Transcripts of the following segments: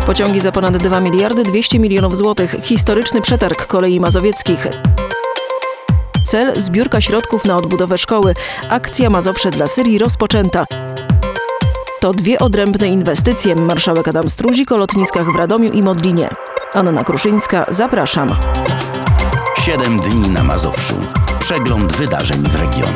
Pociągi za ponad 2 miliardy 200 milionów złotych. Historyczny przetarg Kolei Mazowieckich. Cel: zbiórka środków na odbudowę szkoły. Akcja Mazowsze dla Syrii rozpoczęta. To 2 odrębne inwestycje. Marszałek Adam Struzik o lotniskach w Radomiu i Modlinie. Anna Kruszyńska, zapraszam. 7 dni na Mazowszu. Przegląd wydarzeń z regionu.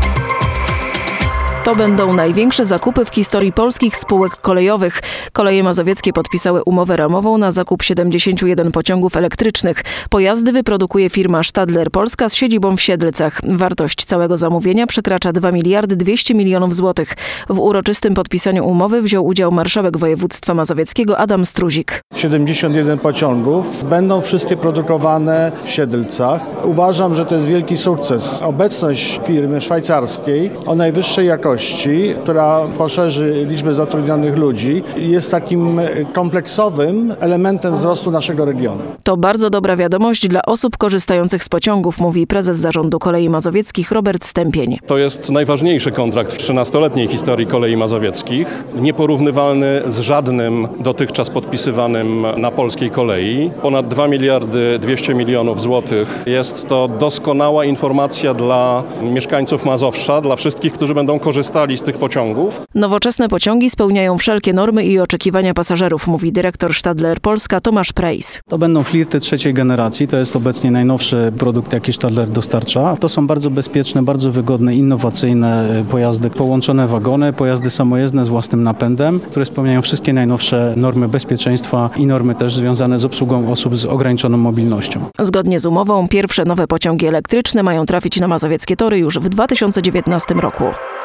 To będą największe zakupy w historii polskich spółek kolejowych. Koleje mazowieckie podpisały umowę ramową na zakup 71 pociągów elektrycznych. Pojazdy wyprodukuje firma Stadler Polska z siedzibą w Siedlcach. Wartość całego zamówienia przekracza 2 miliardy 200 milionów złotych. W uroczystym podpisaniu umowy wziął udział marszałek województwa mazowieckiego Adam Struzik. 71 pociągów będą wszystkie produkowane w Siedlcach. Uważam, że to jest wielki sukces. Obecność firmy szwajcarskiej o najwyższej jakości, która poszerzy liczbę zatrudnionych ludzi, jest takim kompleksowym elementem wzrostu naszego regionu. To bardzo dobra wiadomość dla osób korzystających z pociągów, mówi prezes zarządu Kolei Mazowieckich Robert Stępień. To jest najważniejszy kontrakt w 13-letniej historii Kolei Mazowieckich, nieporównywalny z żadnym dotychczas podpisywanym na polskiej kolei. Ponad 2 miliardy 200 milionów złotych. Jest to doskonała informacja dla mieszkańców Mazowsza, dla wszystkich, którzy będą korzystali z tych pociągów. Nowoczesne pociągi spełniają wszelkie normy i oczekiwania pasażerów, mówi dyrektor Stadler Polska Tomasz Prejs. To będą flirty 3. generacji, to jest obecnie najnowszy produkt, jaki Stadler dostarcza. To są bardzo bezpieczne, bardzo wygodne, innowacyjne pojazdy, połączone wagony, pojazdy samojezdne z własnym napędem, które spełniają wszystkie najnowsze normy bezpieczeństwa i normy też związane z obsługą osób z ograniczoną mobilnością. Zgodnie z umową pierwsze nowe pociągi elektryczne mają trafić na mazowieckie tory już w 2019 roku.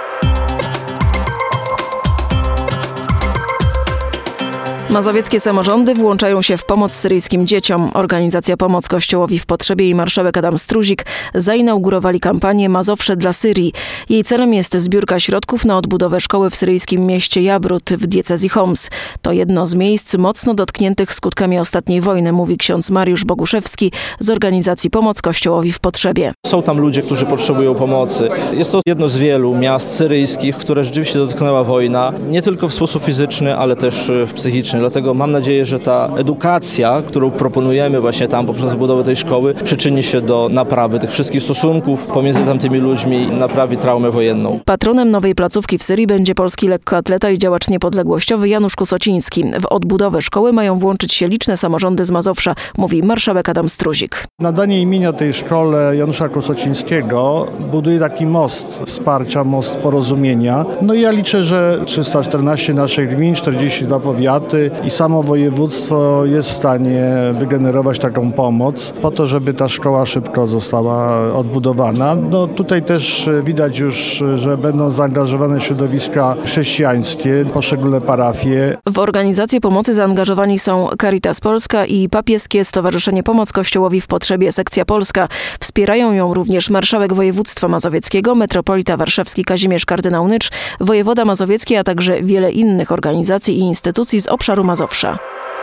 Mazowieckie samorządy włączają się w pomoc syryjskim dzieciom. Organizacja Pomoc Kościołowi w Potrzebie i marszałek Adam Struzik zainaugurowali kampanię Mazowsze dla Syrii. Jej celem jest zbiórka środków na odbudowę szkoły w syryjskim mieście Jabrut w diecezji Homs. To jedno z miejsc mocno dotkniętych skutkami ostatniej wojny, mówi ksiądz Mariusz Boguszewski z organizacji Pomoc Kościołowi w Potrzebie. Są tam ludzie, którzy potrzebują pomocy. Jest to jedno z wielu miast syryjskich, które rzeczywiście dotknęła wojna, nie tylko w sposób fizyczny, ale też psychiczny. Dlatego mam nadzieję, że ta edukacja, którą proponujemy właśnie tam poprzez budowę tej szkoły, przyczyni się do naprawy tych wszystkich stosunków pomiędzy tamtymi ludźmi i naprawi traumę wojenną. Patronem nowej placówki w Syrii będzie polski lekkoatleta i działacz niepodległościowy Janusz Kusociński. W odbudowę szkoły mają włączyć się liczne samorządy z Mazowsza, mówi marszałek Adam Struzik. Nadanie imienia tej szkole Janusza Kusocińskiego buduje taki most wsparcia, most porozumienia. No i ja liczę, że 314 naszych gmin, 42 powiaty i samo województwo jest w stanie wygenerować taką pomoc po to, żeby ta szkoła szybko została odbudowana. No tutaj też widać już, że będą zaangażowane środowiska chrześcijańskie, poszczególne parafie. W organizację pomocy zaangażowani są Caritas Polska i Papieskie Stowarzyszenie Pomoc Kościołowi w Potrzebie Sekcja Polska. Wspierają ją również marszałek województwa mazowieckiego, metropolita warszawski Kazimierz Kardynał Nycz, wojewoda mazowiecki, a także wiele innych organizacji i instytucji z obszaru Mazowsza.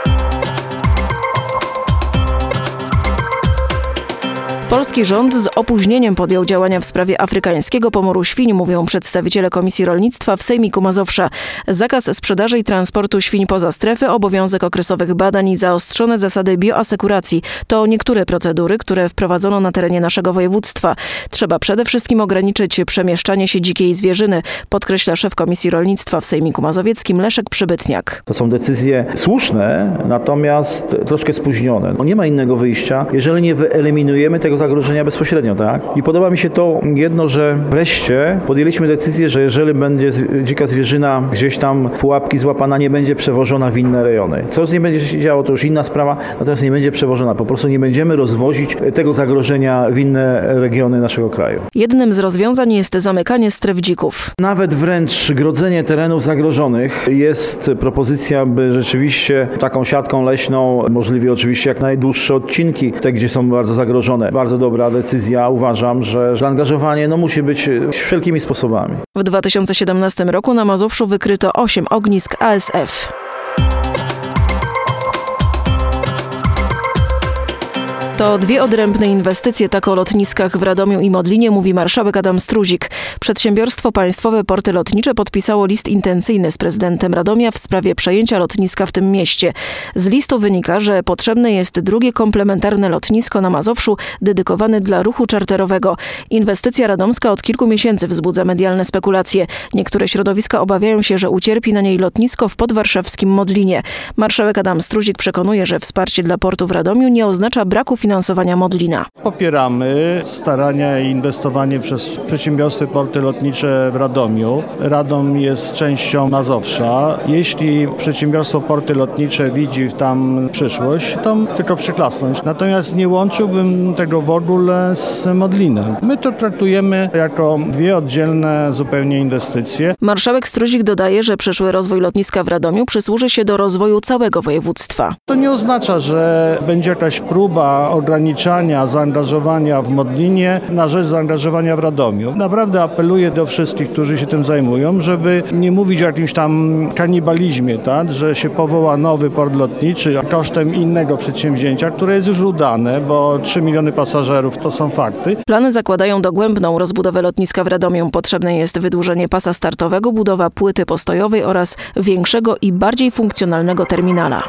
Polski rząd z opóźnieniem podjął działania w sprawie afrykańskiego pomoru świń, mówią przedstawiciele Komisji Rolnictwa w Sejmiku Mazowsza. Zakaz sprzedaży i transportu świń poza strefy, obowiązek okresowych badań i zaostrzone zasady bioasekuracji to niektóre procedury, które wprowadzono na terenie naszego województwa. Trzeba przede wszystkim ograniczyć przemieszczanie się dzikiej zwierzyny, podkreśla szef Komisji Rolnictwa w Sejmiku Mazowieckim Leszek Przybytniak. To są decyzje słuszne, natomiast troszkę spóźnione. Nie ma innego wyjścia, jeżeli nie wyeliminujemy tego zagrożenia bezpośrednio, tak? I podoba mi się to jedno, że wreszcie podjęliśmy decyzję, że jeżeli będzie dzika zwierzyna gdzieś tam pułapki złapana, nie będzie przewożona w inne rejony. Co z niej będzie się działo, to już inna sprawa, natomiast nie będzie przewożona. Po prostu nie będziemy rozwozić tego zagrożenia w inne regiony naszego kraju. Jednym z rozwiązań jest zamykanie stref dzików. Nawet wręcz grodzenie terenów zagrożonych. Jest propozycja, by rzeczywiście taką siatką leśną, możliwie oczywiście jak najdłuższe odcinki, te gdzie są bardzo zagrożone. Bardzo dobra decyzja. Uważam, że zaangażowanie musi być wszelkimi sposobami. W 2017 roku na Mazowszu wykryto 8 ognisk ASF. To dwie odrębne inwestycje, tak o lotniskach w Radomiu i Modlinie mówi marszałek Adam Struzik. Przedsiębiorstwo Państwowe Porty Lotnicze podpisało list intencyjny z prezydentem Radomia w sprawie przejęcia lotniska w tym mieście. Z listu wynika, że potrzebne jest drugie komplementarne lotnisko na Mazowszu dedykowane dla ruchu czarterowego. Inwestycja radomska od kilku miesięcy wzbudza medialne spekulacje. Niektóre środowiska obawiają się, że ucierpi na niej lotnisko w podwarszawskim Modlinie. Marszałek Adam Struzik przekonuje, że wsparcie dla portu w Radomiu nie oznacza braku finansowania Modlina. Popieramy starania i inwestowanie przez przedsiębiorstwo Porty Lotnicze w Radomiu. Radom jest częścią Mazowsza. Jeśli przedsiębiorstwo Porty Lotnicze widzi tam przyszłość, to tylko przyklasnąć. Natomiast nie łączyłbym tego w ogóle z Modlinem. My to traktujemy jako dwie oddzielne zupełnie inwestycje. Marszałek Struzik dodaje, że przyszły rozwój lotniska w Radomiu przysłuży się do rozwoju całego województwa. To nie oznacza, że będzie jakaś próba ograniczania zaangażowania w Modlinie na rzecz zaangażowania w Radomiu. Naprawdę apeluję do wszystkich, którzy się tym zajmują, żeby nie mówić o jakimś tam kanibalizmie, tak? Że się powoła nowy port lotniczy kosztem innego przedsięwzięcia, które jest już udane, bo 3 miliony pasażerów to są fakty. Plany zakładają dogłębną rozbudowę lotniska w Radomiu. Potrzebne jest wydłużenie pasa startowego, budowa płyty postojowej oraz większego i bardziej funkcjonalnego terminala.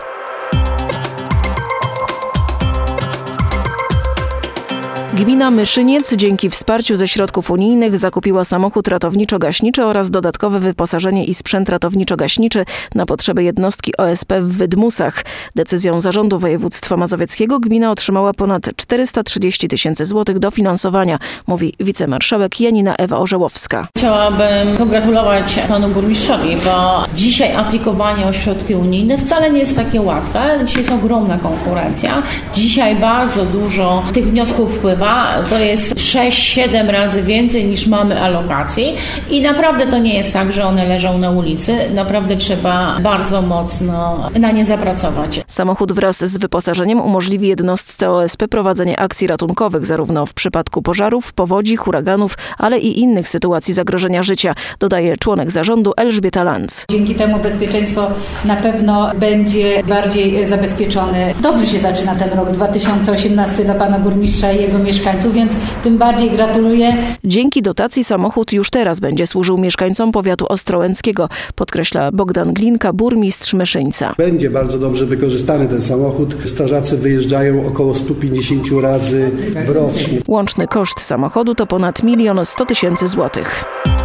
Gmina Myszyniec dzięki wsparciu ze środków unijnych zakupiła samochód ratowniczo-gaśniczy oraz dodatkowe wyposażenie i sprzęt ratowniczo-gaśniczy na potrzeby jednostki OSP w Wydmusach. Decyzją Zarządu Województwa Mazowieckiego gmina otrzymała ponad 430 000 złotych dofinansowania, mówi wicemarszałek Janina Ewa Orzełowska. Chciałabym pogratulować panu burmistrzowi, bo dzisiaj aplikowanie o środki unijne wcale nie jest takie łatwe. Dzisiaj jest ogromna konkurencja. Dzisiaj bardzo dużo tych wniosków wpływa. To jest 6-7 razy więcej niż mamy alokacji i naprawdę to nie jest tak, że one leżą na ulicy. Naprawdę trzeba bardzo mocno na nie zapracować. Samochód wraz z wyposażeniem umożliwi jednostce OSP prowadzenie akcji ratunkowych zarówno w przypadku pożarów, powodzi, huraganów, ale i innych sytuacji zagrożenia życia, dodaje członek zarządu Elżbieta Lanz. Dzięki temu bezpieczeństwo na pewno będzie bardziej zabezpieczone. Dobrze się zaczyna ten rok 2018 dla pana burmistrza i jego mieszkańców, więc tym bardziej gratuluję. Dzięki dotacji samochód już teraz będzie służył mieszkańcom powiatu ostrołęckiego, podkreśla Bogdan Glinka, burmistrz Myszyńca. Będzie bardzo dobrze wykorzystany ten samochód. Strażacy wyjeżdżają około 150 razy rocznie. Łączny koszt samochodu to ponad 1 100 000 złotych.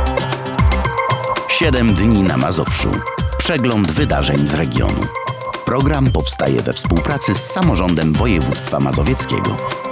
7 dni na Mazowszu. Przegląd wydarzeń z regionu. Program powstaje we współpracy z Samorządem Województwa Mazowieckiego.